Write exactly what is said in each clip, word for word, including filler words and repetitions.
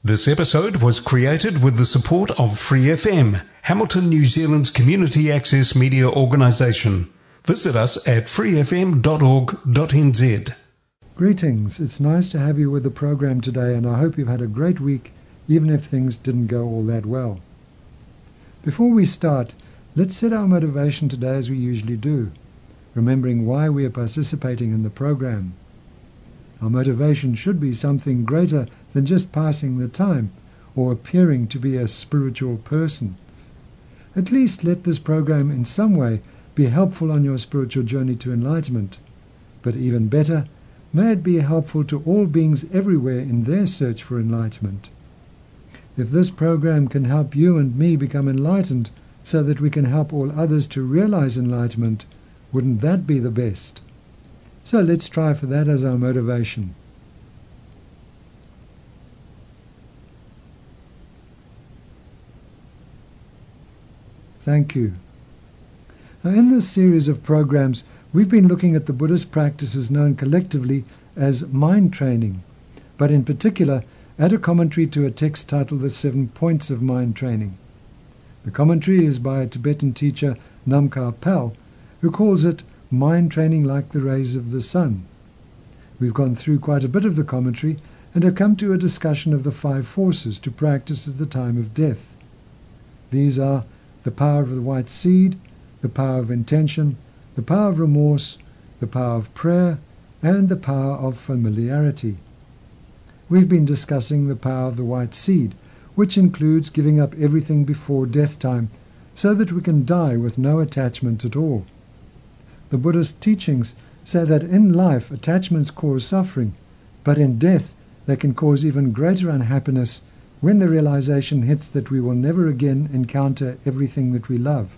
This episode was created with the support of Free F M, Hamilton, New Zealand's community access media organisation. Visit us at free f m dot org dot n z. Greetings, it's nice to have you with the program today, and I hope you've had a great week, even if things didn't go all that well. Before we start, let's set our motivation today as we usually do, remembering why we are participating in the program. Our motivation should be something greater than just passing the time or appearing to be a spiritual person. At least let this program in some way be helpful on your spiritual journey to enlightenment. But even better, may it be helpful to all beings everywhere in their search for enlightenment. If this program can help you and me become enlightened so that we can help all others to realize enlightenment, wouldn't that be the best? So let's try for that as our motivation. Thank you. Now, in this series of programs, we've been looking at the Buddhist practices known collectively as mind training, but in particular at a commentary to a text titled The Seven Points of Mind Training. The commentary is by a Tibetan teacher, Nam Kao Pal, who calls it mind training like the rays of the sun. We've gone through quite a bit of the commentary and have come to a discussion of the five forces to practice at the time of death. These are the power of the white seed, the power of intention, the power of remorse, the power of prayer, and the power of familiarity. We've been discussing the power of the white seed, which includes giving up everything before death time so that we can die with no attachment at all. The Buddhist teachings say that in life attachments cause suffering, but in death they can cause even greater unhappiness when the realization hits that we will never again encounter everything that we love.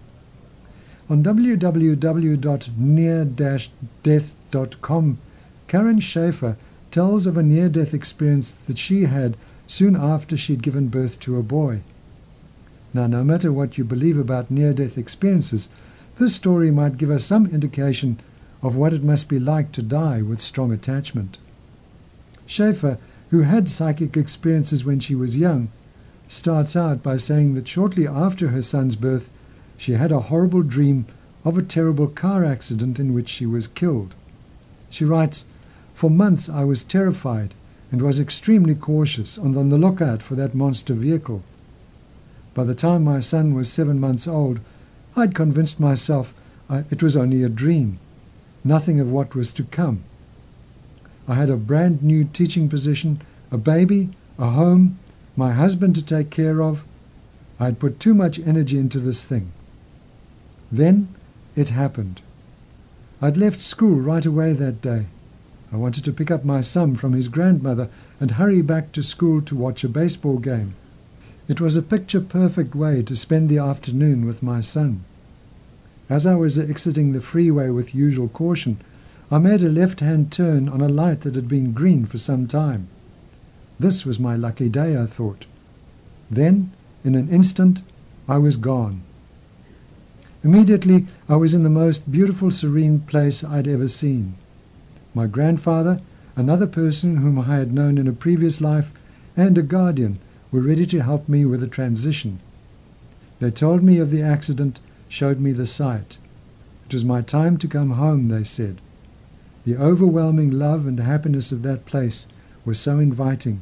On w w w dot near dash death dot com, Karen Schaefer tells of a near-death experience that she had soon after she'd given birth to a boy. Now, no matter what you believe about near-death experiences, this story might give us some indication of what it must be like to die with strong attachment. Schaefer, who had psychic experiences when she was young, starts out by saying that shortly after her son's birth, she had a horrible dream of a terrible car accident in which she was killed. She writes, "For months I was terrified and was extremely cautious and on the lookout for that monster vehicle. By the time my son was seven months old, I'd convinced myself I, it was only a dream, nothing of what was to come. I had a brand new teaching position, a baby, a home, my husband to take care of. I had put too much energy into this thing. Then it happened. I'd left school right away that day. I wanted to pick up my son from his grandmother and hurry back to school to watch a baseball game. It was a picture-perfect way to spend the afternoon with my son. As I was exiting the freeway with usual caution, I made a left-hand turn on a light that had been green for some time. This was my lucky day, I thought. Then, in an instant, I was gone. Immediately, I was in the most beautiful, serene place I'd ever seen. My grandfather, another person whom I had known in a previous life, and a guardian were ready to help me with the transition. They told me of the accident, showed me the site. It was my time to come home, they said. The overwhelming love and happiness of that place was so inviting.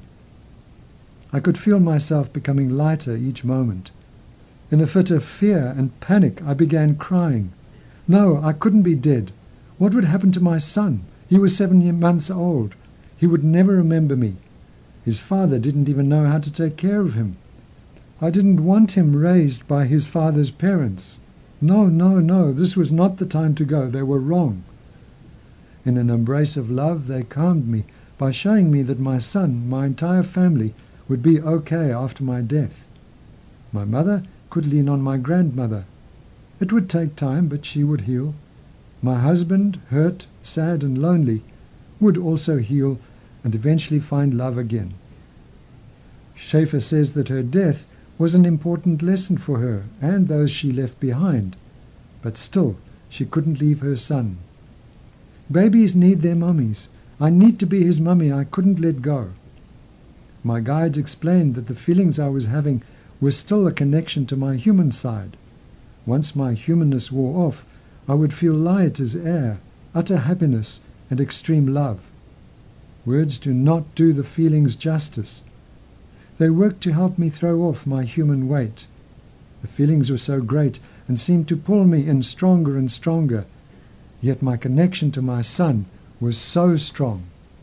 I could feel myself becoming lighter each moment. In a fit of fear and panic, I began crying. No, I couldn't be dead. What would happen to my son? He was seven months old. He would never remember me. His father didn't even know how to take care of him. I didn't want him raised by his father's parents. No, no, no, this was not the time to go. They were wrong. In an embrace of love, they calmed me by showing me that my son, my entire family, would be okay after my death. My mother could lean on my grandmother. It would take time, but she would heal. My husband, hurt, sad and lonely, would also heal and eventually find love again. Schaefer says that her death was an important lesson for her and those she left behind, but still she couldn't leave her son. Babies need their mummies. I need to be his mummy. I couldn't let go. My guides explained that the feelings I was having were still a connection to my human side. Once my humanness wore off, I would feel light as air, utter happiness and extreme love. Words do not do the feelings justice. They worked to help me throw off my human weight. The feelings were so great and seemed to pull me in stronger and stronger, yet my connection to my son was so strong.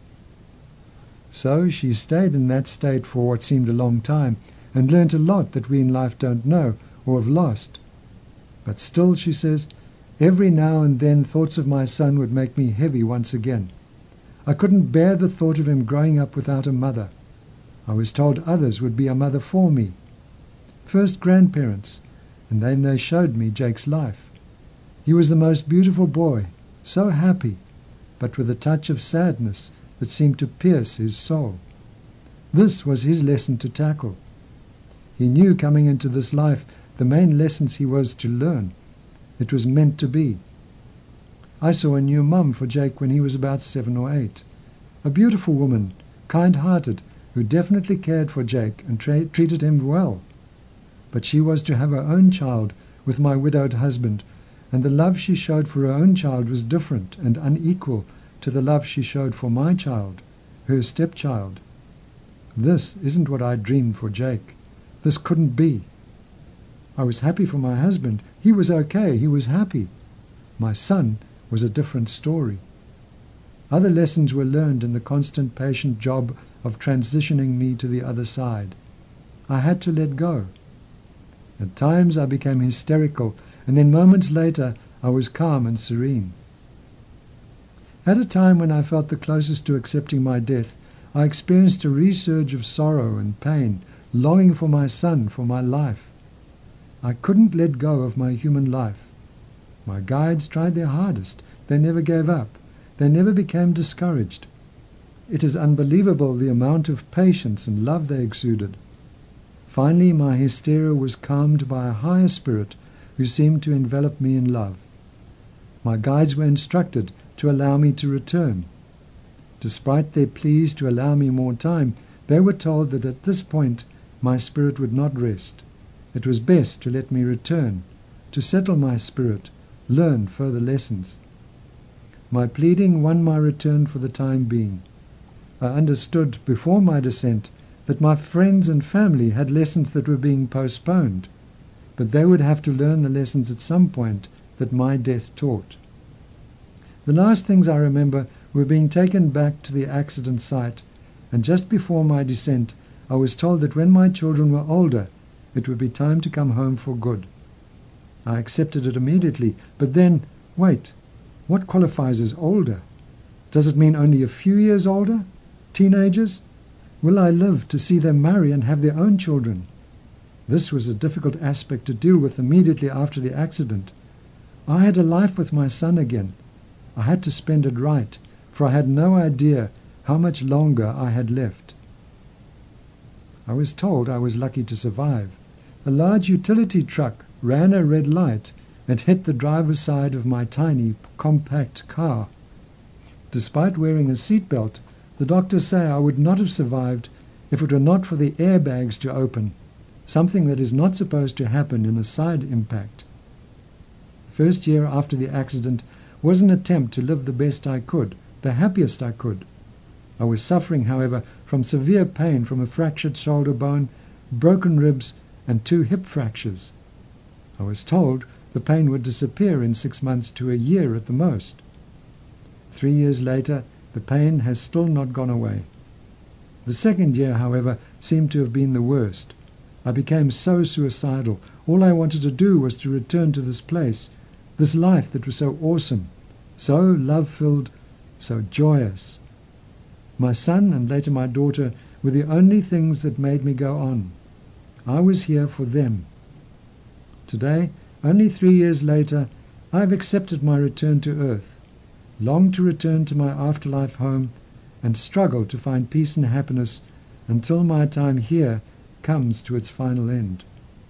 So she stayed in that state for what seemed a long time, and learnt a lot that we in life don't know or have lost. But still, she says, every now and then thoughts of my son would make me heavy once again. I couldn't bear the thought of him growing up without a mother. I was told others would be a mother for me. First grandparents, and then they showed me Jake's life. He was the most beautiful boy, so happy, but with a touch of sadness that seemed to pierce his soul. This was his lesson to tackle. He knew coming into this life the main lessons he was to learn. It was meant to be. I saw a new mum for Jake when he was about seven or eight. A beautiful woman, kind-hearted, who definitely cared for Jake and tra- treated him well. But she was to have her own child with my widowed husband, and the love she showed for her own child was different and unequal to the love she showed for my child, her stepchild. This isn't what I dreamed for Jake. This couldn't be. I was happy for my husband. He was okay. He was happy. My son was a different story. Other lessons were learned in the constant patient job of transitioning me to the other side. I had to let go. At times I became hysterical, and then moments later I was calm and serene. At a time when I felt the closest to accepting my death, I experienced a resurge of sorrow and pain, longing for my son, for my life. I couldn't let go of my human life. My guides tried their hardest. They never gave up. They never became discouraged. It is unbelievable the amount of patience and love they exuded. Finally, my hysteria was calmed by a higher spirit who seemed to envelop me in love. My guides were instructed to allow me to return. Despite their pleas to allow me more time, they were told that at this point my spirit would not rest. It was best to let me return, to settle my spirit, learn further lessons. My pleading won my return for the time being. I understood before my descent that my friends and family had lessons that were being postponed, but they would have to learn the lessons at some point that my death taught. The last things I remember were being taken back to the accident site, and just before my descent I was told that when my children were older, it would be time to come home for good. I accepted it immediately, but then, wait, what qualifies as older? Does it mean only a few years older? Teenagers? Will I live to see them marry and have their own children? This was a difficult aspect to deal with immediately after the accident. I had a life with my son again. I had to spend it right, for I had no idea how much longer I had left. I was told I was lucky to survive. A large utility truck ran a red light and hit the driver's side of my tiny, compact car. Despite wearing a seatbelt, the doctors say I would not have survived if it were not for the airbags to open, something that is not supposed to happen in a side impact. The first year after the accident was an attempt to live the best I could, the happiest I could. I was suffering, however, from severe pain from a fractured shoulder bone, broken ribs, and two hip fractures. I was told the pain would disappear in six months to a year at the most. Three years later, the pain has still not gone away. The second year, however, seemed to have been the worst. I became so suicidal. All I wanted to do was to return to this place, this life that was so awesome, so love-filled, so joyous. My son and later my daughter were the only things that made me go on. I was here for them. Today, only three years later, I have accepted my return to earth, long to return to my afterlife home, and struggle to find peace and happiness until my time here comes to its final end.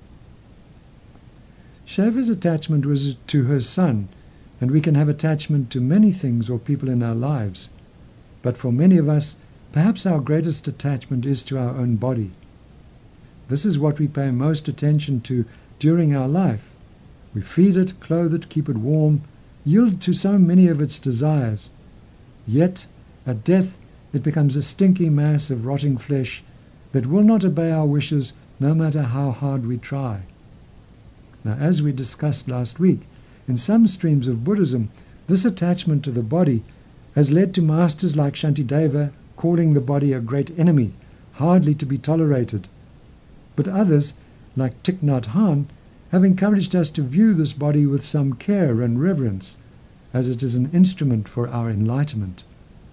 Shava's attachment was to her son, and we can have attachment to many things or people in our lives. But for many of us, Perhaps our greatest attachment is to our own body. This is what we pay most attention to during our life. We feed it, clothe it, keep it warm, yield to so many of its desires. Yet, at death, it becomes a stinky mass of rotting flesh that will not obey our wishes no matter how hard we try. Now, as we discussed last week, in some streams of Buddhism, this attachment to the body has led to masters like Shantideva calling the body a great enemy, hardly to be tolerated. But others, like Thich Nhat Hanh, have encouraged us to view this body with some care and reverence, as it is an instrument for our enlightenment.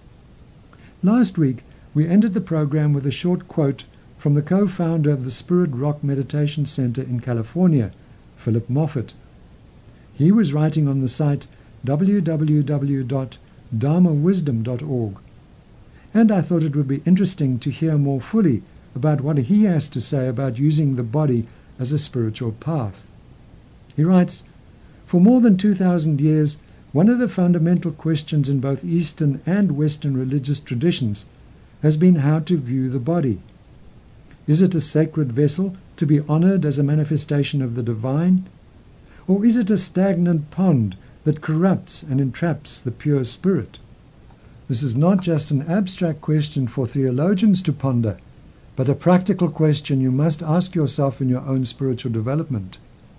Last week, we ended the program with a short quote from the co-founder of the Spirit Rock Meditation Center in California, Philip Moffitt. He was writing on the site w w w dot dharma wisdom dot org, and I thought it would be interesting to hear more fully about what he has to say about using the body as a spiritual path. He writes, "For more than two thousand years, one of the fundamental questions in both Eastern and Western religious traditions has been how to view the body. Is it a sacred vessel to be honored as a manifestation of the divine? Or is it a stagnant pond that corrupts and entraps the pure spirit? This is not just an abstract question for theologians to ponder, but a practical question you must ask yourself in your own spiritual development.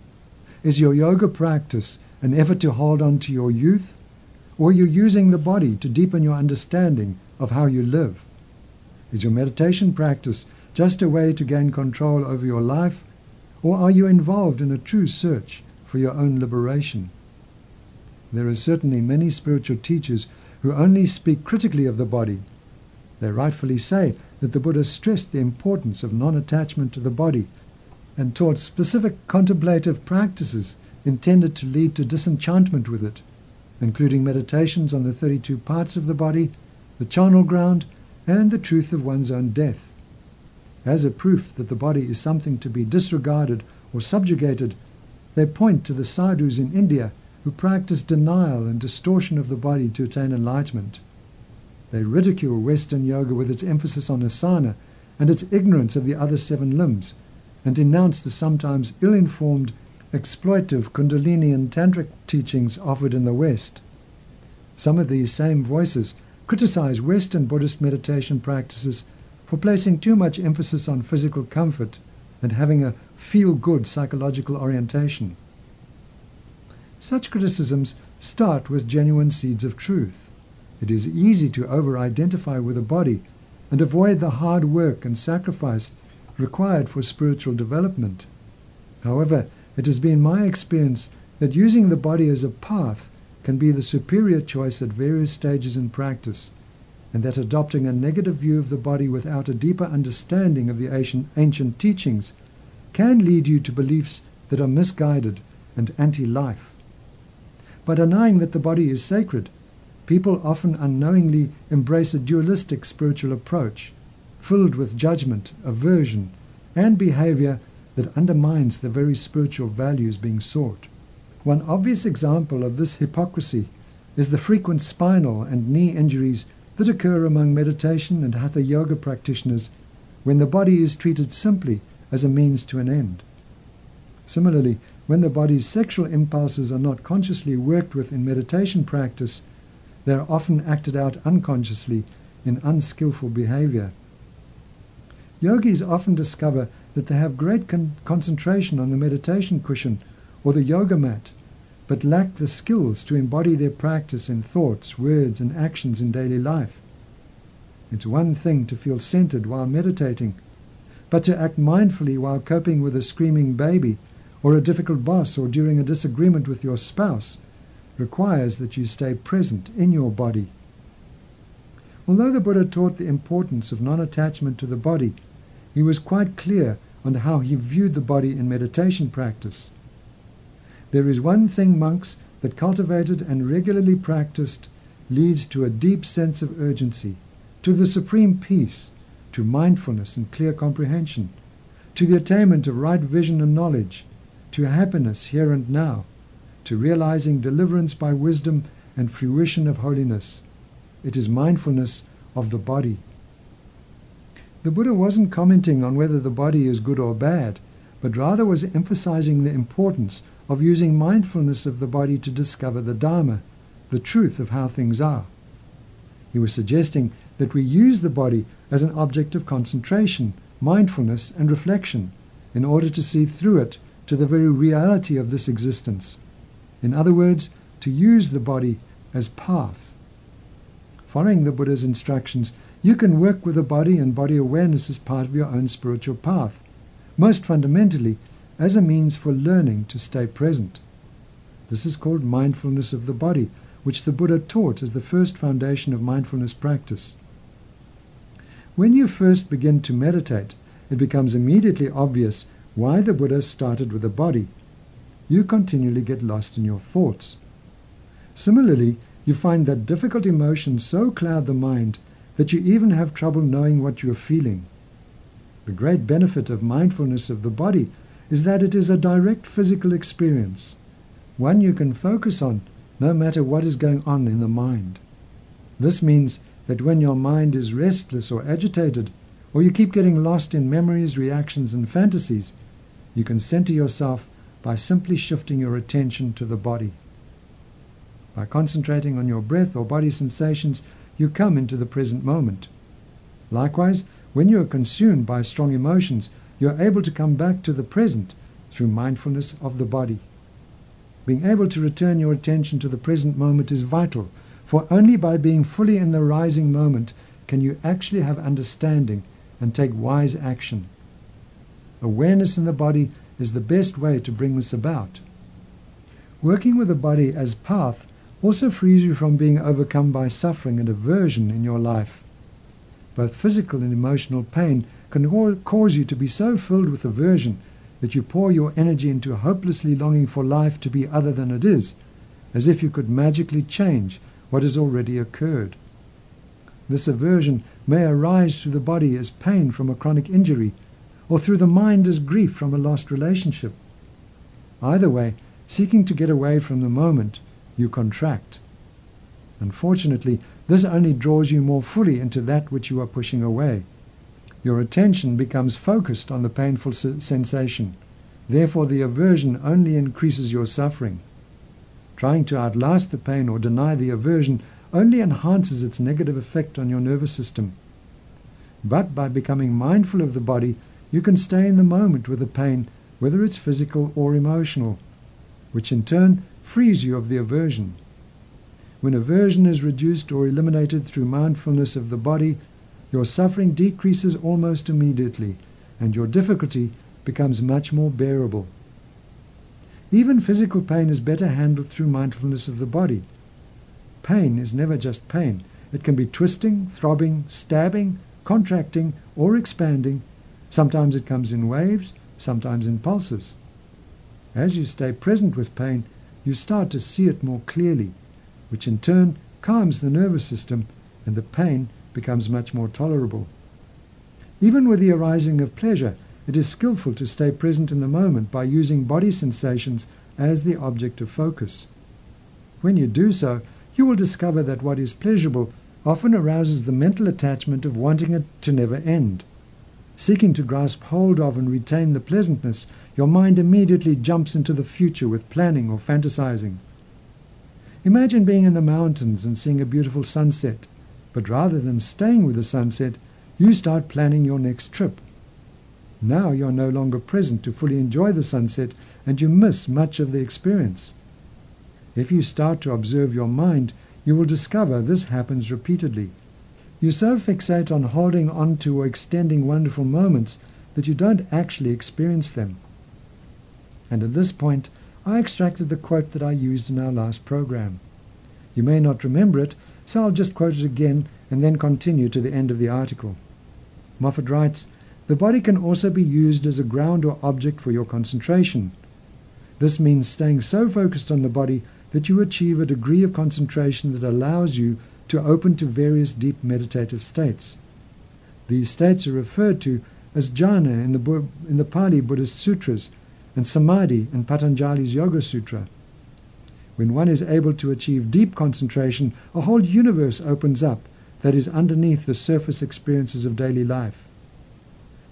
Is your yoga practice an effort to hold on to your youth, or are you using the body to deepen your understanding of how you live? Is your meditation practice just a way to gain control over your life, or are you involved in a true search for your own liberation?" There are certainly many spiritual teachers who only speak critically of the body. They rightfully say that the Buddha stressed the importance of non-attachment to the body and taught specific contemplative practices intended to lead to disenchantment with it, including meditations on the thirty-two parts of the body, the charnel ground, and the truth of one's own death. As a proof that the body is something to be disregarded or subjugated, they point to the sadhus in India who practice denial and distortion of the body to attain enlightenment. They ridicule Western yoga with its emphasis on asana and its ignorance of the other seven limbs, and denounce the sometimes ill-informed, exploitive Kundalini and Tantric teachings offered in the West. Some of these same voices criticize Western Buddhist meditation practices for placing too much emphasis on physical comfort and having a feel-good psychological orientation. Such criticisms start with genuine seeds of truth. It is easy to over-identify with a body and avoid the hard work and sacrifice required for spiritual development. However, it has been my experience that using the body as a path can be the superior choice at various stages in practice, and that adopting a negative view of the body without a deeper understanding of the ancient, ancient teachings can lead you to beliefs that are misguided and anti-life. By denying that the body is sacred, people often unknowingly embrace a dualistic spiritual approach, filled with judgment, aversion, and behavior that undermines the very spiritual values being sought. One obvious example of this hypocrisy is the frequent spinal and knee injuries that occur among meditation and hatha yoga practitioners when the body is treated simply as a means to an end. Similarly, when the body's sexual impulses are not consciously worked with in meditation practice, they are often acted out unconsciously in unskillful behavior. Yogis often discover that they have great con- concentration on the meditation cushion or the yoga mat, but lack the skills to embody their practice in thoughts, words, and actions in daily life. It's one thing to feel centered while meditating, but to act mindfully while coping with a screaming baby or a difficult boss or during a disagreement with your spouse requires that you stay present in your body. Although the Buddha taught the importance of non-attachment to the body, he was quite clear on how he viewed the body in meditation practice. There is one thing, monks, that cultivated and regularly practiced leads to a deep sense of urgency, to the supreme peace, to mindfulness and clear comprehension, to the attainment of right vision and knowledge, to happiness here and now, to realizing deliverance by wisdom and fruition of holiness. It is mindfulness of the body. The Buddha wasn't commenting on whether the body is good or bad, but rather was emphasizing the importance of using mindfulness of the body to discover the Dharma, the truth of how things are. He was suggesting that we use the body as an object of concentration, mindfulness, and reflection in order to see through it to the very reality of this existence. In other words, to use the body as path. Following the Buddha's instructions, you can work with the body and body awareness as part of your own spiritual path, most fundamentally as a means for learning to stay present. This is called mindfulness of the body, which the Buddha taught as the first foundation of mindfulness practice. When you first begin to meditate, it becomes immediately obvious why the Buddha started with the body. You continually get lost in your thoughts. Similarly, you find that difficult emotions so cloud the mind that you even have trouble knowing what you are feeling. The great benefit of mindfulness of the body is that it is a direct physical experience, one you can focus on no matter what is going on in the mind. This means that when your mind is restless or agitated, or you keep getting lost in memories, reactions, and fantasies, you can center yourself by simply shifting your attention to the body. By concentrating on your breath or body sensations, you come into the present moment. Likewise, when you are consumed by strong emotions, you are able to come back to the present through mindfulness of the body. Being able to return your attention to the present moment is vital, for only by being fully in the rising moment can you actually have understanding and take wise action. Awareness in the body is the best way to bring this about. Working with the body as path also frees you from being overcome by suffering and aversion in your life. Both physical and emotional pain can cause you to be so filled with aversion that you pour your energy into hopelessly longing for life to be other than it is, as if you could magically change what has already occurred. This aversion may arise through the body as pain from a chronic injury, or through the mind as grief from a lost relationship. Either way, seeking to get away from the moment, you contract. Unfortunately, this only draws you more fully into that which you are pushing away. Your attention becomes focused on the painful sensation. Therefore, the aversion only increases your suffering. Trying to outlast the pain or deny the aversion only enhances its negative effect on your nervous system. But by becoming mindful of the body, you can stay in the moment with the pain, whether it's physical or emotional, which in turn frees you of the aversion. When aversion is reduced or eliminated through mindfulness of the body, your suffering decreases almost immediately, and your difficulty becomes much more bearable. Even physical pain is better handled through mindfulness of the body. Pain is never just pain. It can be twisting, throbbing, stabbing, contracting, or expanding. Sometimes it comes in waves, sometimes in pulses. As you stay present with pain, you start to see it more clearly, which in turn calms the nervous system, and the pain becomes much more tolerable. Even with the arising of pleasure, it is skillful to stay present in the moment by using body sensations as the object of focus. When you do so, you will discover that what is pleasurable often arouses the mental attachment of wanting it to never end. Seeking to grasp hold of and retain the pleasantness, your mind immediately jumps into the future with planning or fantasizing. Imagine being in the mountains and seeing a beautiful sunset, but rather than staying with the sunset, you start planning your next trip. Now you are no longer present to fully enjoy the sunset, and you miss much of the experience. If you start to observe your mind, you will discover this happens repeatedly. You so fixate on holding on to or extending wonderful moments that you don't actually experience them. And at this point, I extracted the quote that I used in our last program. You may not remember it, so I'll just quote it again and then continue to the end of the article. Moffat writes, "The body can also be used as a ground or object for your concentration. This means staying so focused on the body that you achieve a degree of concentration that allows you to open to various deep meditative states. These states are referred to as jhana in the, in the Pali Buddhist sutras and samadhi in Patanjali's Yoga Sutra. When one is able to achieve deep concentration, a whole universe opens up that is underneath the surface experiences of daily life.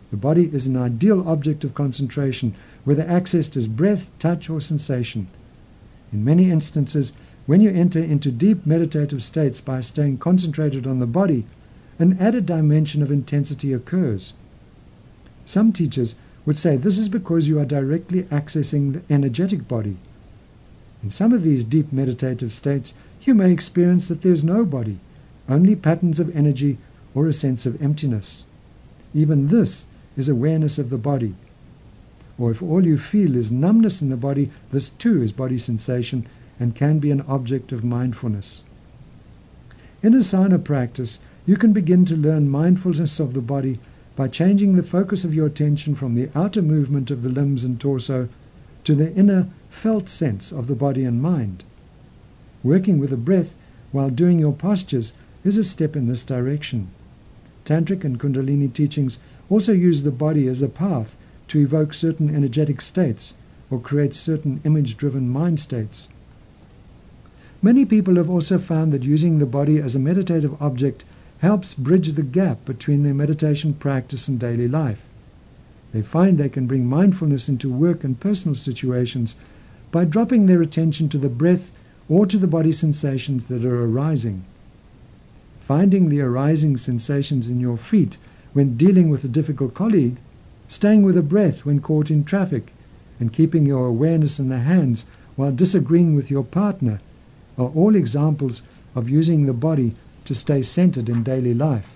The body is an ideal object of concentration, whether accessed as breath, touch, or sensation. In many instances, when you enter into deep meditative states by staying concentrated on the body, an added dimension of intensity occurs. Some teachers would say this is because you are directly accessing the energetic body. In some of these deep meditative states, you may experience that there is no body, only patterns of energy or a sense of emptiness. Even this is awareness of the body. Or if all you feel is numbness in the body, this too is body sensation and can be an object of mindfulness. In asana practice, you can begin to learn mindfulness of the body by changing the focus of your attention from the outer movement of the limbs and torso to the inner felt sense of the body and mind. Working with the breath while doing your postures is a step in this direction. Tantric and Kundalini teachings also use the body as a path to evoke certain energetic states or create certain image-driven mind states. Many people have also found that using the body as a meditative object helps bridge the gap between their meditation practice and daily life. They find they can bring mindfulness into work and personal situations by dropping their attention to the breath or to the body sensations that are arising. Finding the arising sensations in your feet when dealing with a difficult colleague, staying with a breath when caught in traffic, and keeping your awareness in the hands while disagreeing with your partner are all examples of using the body to stay centered in daily life.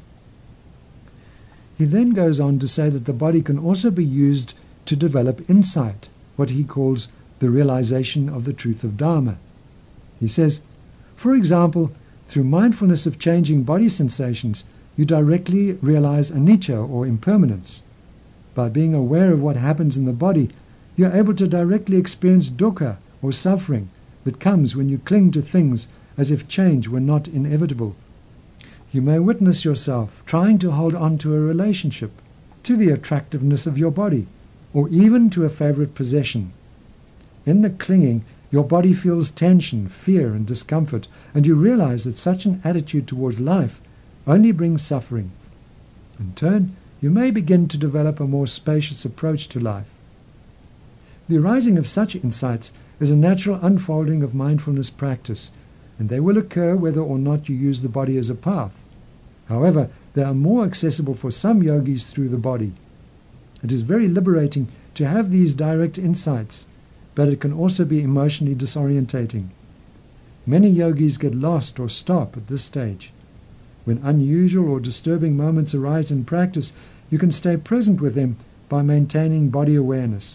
He then goes on to say that the body can also be used to develop insight, what he calls the realization of the truth of Dharma. He says, for example, through mindfulness of changing body sensations, you directly realize anicca or impermanence. By being aware of what happens in the body, you are able to directly experience dukkha or suffering that comes when you cling to things as if change were not inevitable. You may witness yourself trying to hold on to a relationship, to the attractiveness of your body, or even to a favorite possession. In the clinging, your body feels tension, fear, and discomfort, and you realize that such an attitude towards life only brings suffering. In turn, you may begin to develop a more spacious approach to life. The arising of such insights is a natural unfolding of mindfulness practice, and they will occur whether or not you use the body as a path. However, they are more accessible for some yogis through the body. It is very liberating to have these direct insights, but it can also be emotionally disorientating. Many yogis get lost or stop at this stage. When unusual or disturbing moments arise in practice, you can stay present with them by maintaining body awareness.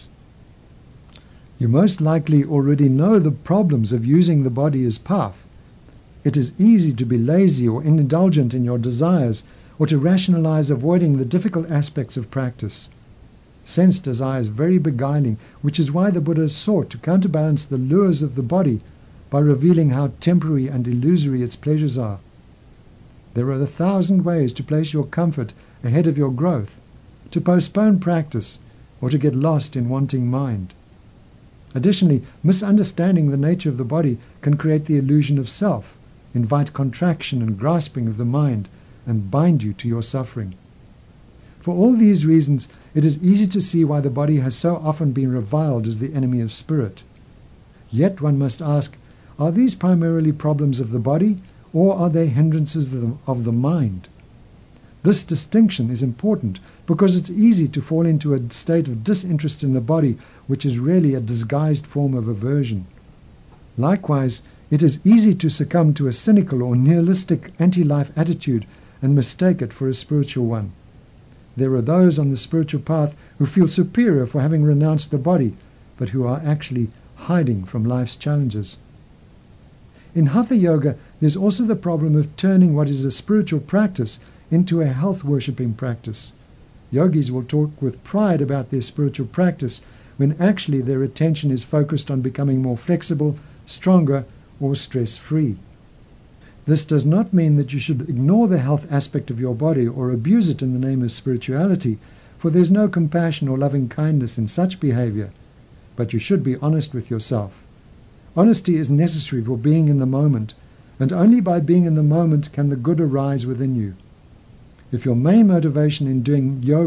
You most likely already know the problems of using the body as path. It is easy to be lazy or indulgent in your desires, or to rationalize avoiding the difficult aspects of practice. Sense desire is very beguiling, which is why the Buddha sought to counterbalance the lures of the body by revealing how temporary and illusory its pleasures are. There are a thousand ways to place your comfort ahead of your growth, to postpone practice, or to get lost in wanting mind. Additionally, misunderstanding the nature of the body can create the illusion of self, invite contraction and grasping of the mind, and bind you to your suffering. For all these reasons, it is easy to see why the body has so often been reviled as the enemy of spirit. Yet one must ask, are these primarily problems of the body, or are they hindrances of the, of the mind? This distinction is important because it's easy to fall into a state of disinterest in the body, which is really a disguised form of aversion. Likewise, it is easy to succumb to a cynical or nihilistic anti-life attitude and mistake it for a spiritual one. There are those on the spiritual path who feel superior for having renounced the body, but who are actually hiding from life's challenges. In Hatha Yoga, there's also the problem of turning what is a spiritual practice into a health-worshipping practice. Yogis will talk with pride about their spiritual practice when actually their attention is focused on becoming more flexible, stronger, or stress-free. This does not mean that you should ignore the health aspect of your body or abuse it in the name of spirituality, for there's no compassion or loving kindness in such behavior. But you should be honest with yourself. Honesty is necessary for being in the moment, and only by being in the moment can the good arise within you. If your main motivation in doing yoga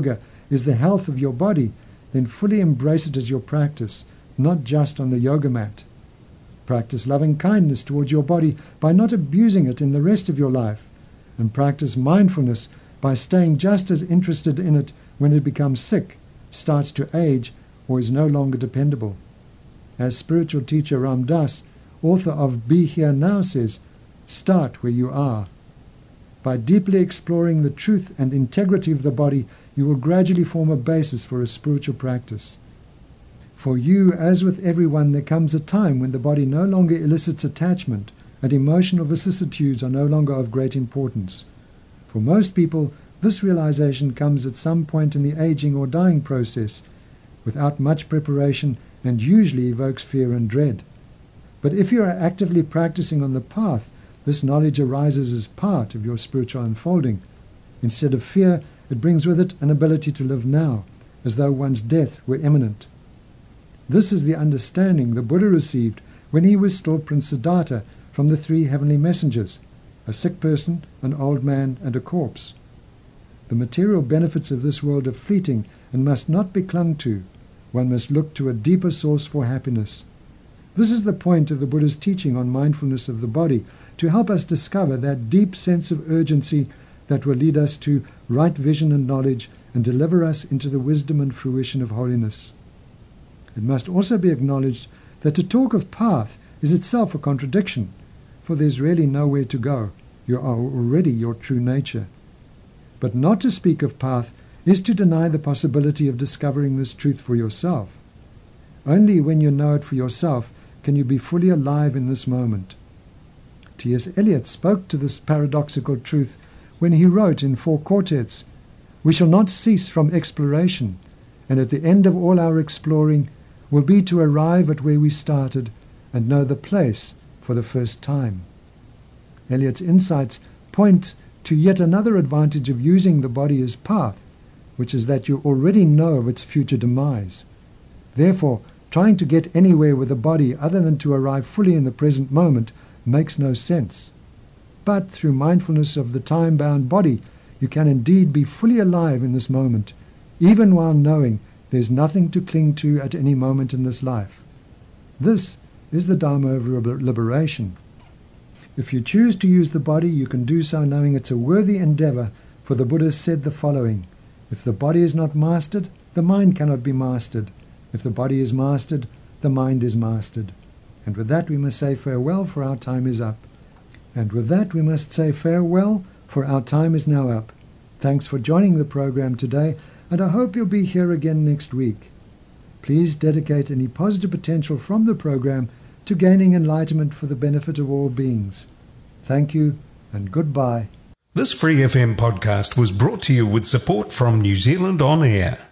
is the health of your body, then fully embrace it as your practice, not just on the yoga mat. Practice loving kindness towards your body by not abusing it in the rest of your life, and practice mindfulness by staying just as interested in it when it becomes sick, starts to age, or is no longer dependable. As spiritual teacher Ram Dass, author of Be Here Now, says, start where you are. By deeply exploring the truth and integrity of the body, you will gradually form a basis for a spiritual practice. For you, as with everyone, there comes a time when the body no longer elicits attachment, and emotional vicissitudes are no longer of great importance. For most people, this realization comes at some point in the aging or dying process, without much preparation, and usually evokes fear and dread. But if you are actively practicing on the path, this knowledge arises as part of your spiritual unfolding. Instead of fear, it brings with it an ability to live now, as though one's death were imminent. This is the understanding the Buddha received when he was still Prince Siddhartha from the three heavenly messengers, a sick person, an old man, and a corpse. The material benefits of this world are fleeting and must not be clung to. One must look to a deeper source for happiness. This is the point of the Buddha's teaching on mindfulness of the body, to help us discover that deep sense of urgency that will lead us to right vision and knowledge and deliver us into the wisdom and fruition of holiness. It must also be acknowledged that to talk of path is itself a contradiction, for there is really nowhere to go. You are already your true nature. But not to speak of path is to deny the possibility of discovering this truth for yourself. Only when you know it for yourself can you be fully alive in this moment. T S Eliot spoke to this paradoxical truth when he wrote in four quartets, "We shall not cease from exploration, and at the end of all our exploring will be to arrive at where we started and know the place for the first time." Eliot's insights point to yet another advantage of using the body as path, which is that you already know of its future demise. Therefore, trying to get anywhere with the body other than to arrive fully in the present moment makes no sense. But through mindfulness of the time-bound body, you can indeed be fully alive in this moment, even while knowing there is nothing to cling to at any moment in this life. This is the Dharma of liberation. If you choose to use the body, you can do so knowing it's a worthy endeavor, for the Buddha said the following: if the body is not mastered, the mind cannot be mastered. If the body is mastered, the mind is mastered. And with that we must say farewell, for our time is up. And with that we must say farewell, for our time is now up. Thanks for joining the program today, and I hope you'll be here again next week. Please dedicate any positive potential from the program to gaining enlightenment for the benefit of all beings. Thank you, and goodbye. This Free F M podcast was brought to you with support from New Zealand On Air.